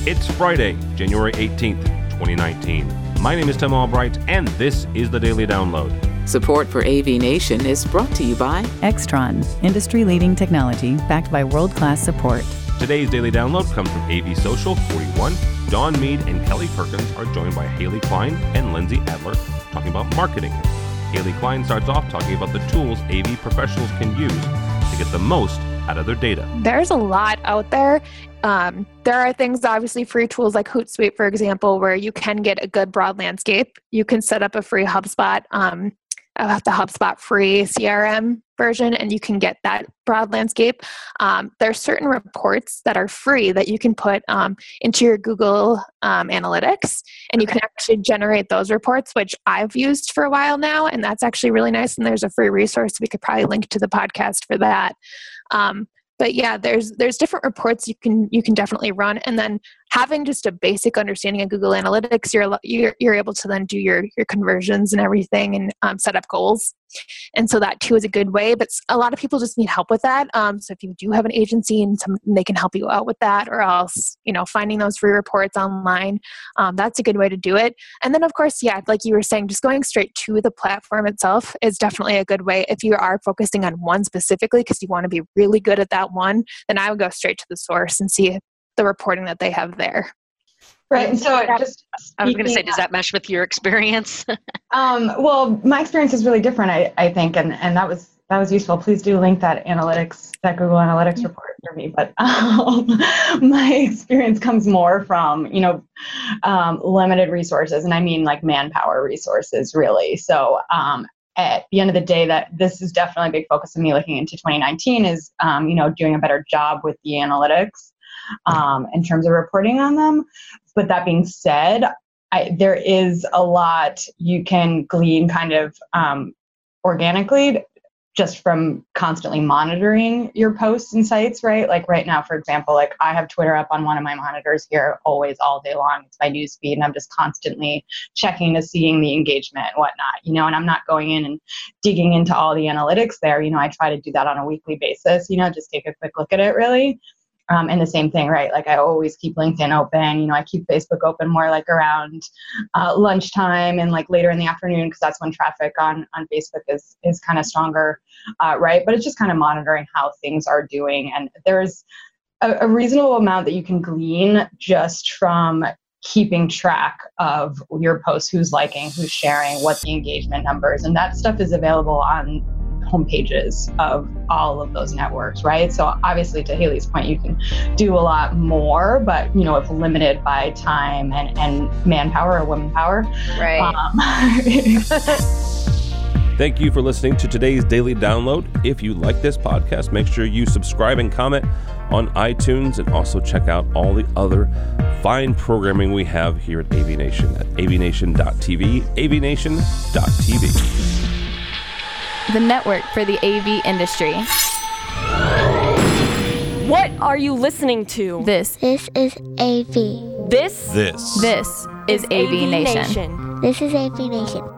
It's Friday, January 18th, 2019. My name is Tim Albright, and this is the Daily Download. Support for AV Nation is brought to you by Extron, industry-leading technology backed by world-class support. Today's Daily Download comes from AV Social 41. Dawn Mead and Kelly Perkins are joined by Haley Klein and Lindsay Adler talking about marketing. Haley Klein starts off talking about the tools AV professionals can use to get the most out of their data. There's a lot out there. There are things, obviously free tools like Hootsuite, for example, where you can get a good broad landscape. You can set up a free HubSpot, the HubSpot free CRM version, and you can get that broad landscape. There are certain reports that are free that you can put into your Google Analytics, and you can actually generate those reports, which I've used for a while now, and that's actually really nice. And there's a free resource. We could probably link to the podcast for that. But yeah, there's different reports you can definitely run, and then having just a basic understanding of Google Analytics, you're able to then do your conversions and everything, and set up goals. And so that too is a good way. But a lot of people just need help with that. So if you do have an agency and they can help you out with that, or else finding those free reports online, that's a good way to do it. And then of course, yeah, like you were saying, just going straight to the platform itself is definitely a good way. If you are focusing on one specifically because you want to be really good at that one, then I would go straight to the source and see the reporting that they have there. Right. And so I was going to say, does that mesh with your experience? Well, my experience is really different, I think, and that was useful. Please do link that Google Analytics report for me. But my experience comes more from, limited resources, and I mean like manpower resources, really. So at the end of the day, that this is definitely a big focus of me looking into 2019 is, doing a better job with the analytics in terms of reporting on them. But that being said, there is a lot you can glean kind of organically just from constantly monitoring your posts and sites, right? Like right now, for example, like I have Twitter up on one of my monitors here always all day long. It's my news feed, and I'm just constantly checking to seeing the engagement and whatnot, and I'm not going in and digging into all the analytics there. I try to do that on a weekly basis, just take a quick look at it really. And the same thing, right? Like I always keep LinkedIn open, I keep Facebook open more like around lunchtime and like later in the afternoon, because that's when traffic on Facebook is kind of stronger, right? But it's just kind of monitoring how things are doing. And there's a reasonable amount that you can glean just from keeping track of your posts, who's liking, who's sharing, what the engagement numbers, and that stuff is available on homepages of all of those networks, right? So obviously, to Haley's point, you can do a lot more, but if limited by time and manpower or woman power. Right. Thank you for listening to today's Daily Download. If you like this podcast, make sure you subscribe and comment on iTunes, and also check out all the other fine programming we have here at AV Nation at avnation.tv, avnation.tv. The network for the AV industry. What are you listening to? This is AV. This is AV Nation. This is AV Nation.